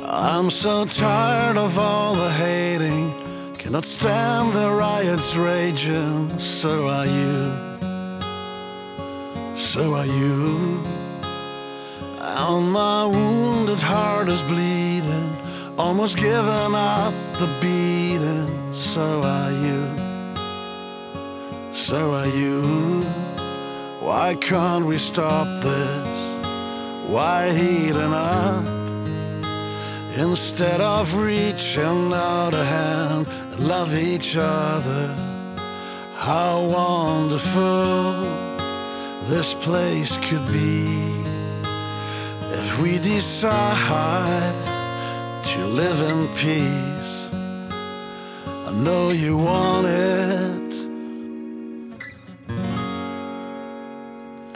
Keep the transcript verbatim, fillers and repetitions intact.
I'm so tired of all the hating, cannot stand the riots raging. So are you, so are you. And my wounded heart is bleeding, almost giving up the beating. So are you, so are you. Why can't we stop this? Why heating up? Instead of reaching out a hand and love each other. How wonderful this place could be if we decide to live in peace. I know you want it,